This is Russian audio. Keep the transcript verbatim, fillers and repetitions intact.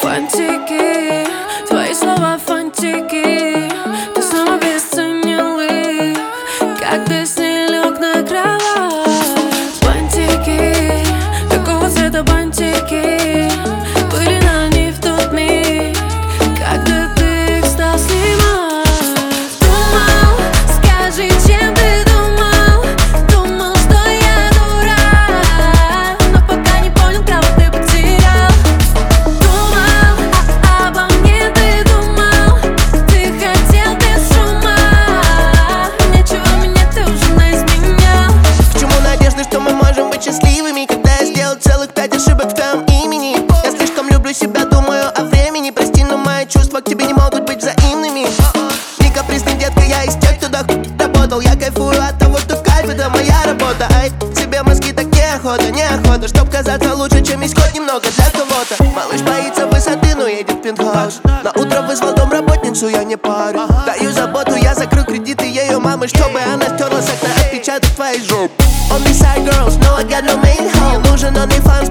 Фантики, твои слова фантики. Ты снова обесценил их, когда с ней лег на кровать. Бантики, какого цвета бантики были на ней в тот миг, когда ты их стал снимать. Думал, скажи, чем ты думал? Думал, что я дурак, но пока не понял, кого ты потерял. Думал, а обо мне ты думал, ты хотел без шума. Ничего, меня ты уже наизменял. К чему надежды, что мы можем быть счастливыми, когда я сделал целых пять ошибок в твоем имени? Я слишком люблю себя, думаю о времени. Прости, но мои чувства к тебе не могут быть взаимными. Не капризный, детка, я из тех, кто так работал. Я кайфую от того, что кайф — это моя работа. Ай, себе мозги так неохота, неохота, чтоб казаться лучше, чем есть хоть немного для кого-то. Малыш боится высоты, но едет в пентхаус. На утро вызвал домработницу, я не парю. Даю заботу, я закрою кредиты ее мамы, чтобы она стерла с окна отпечаток твоей жопы. Only side girls, no I got no main home. Нужен OnlyFans,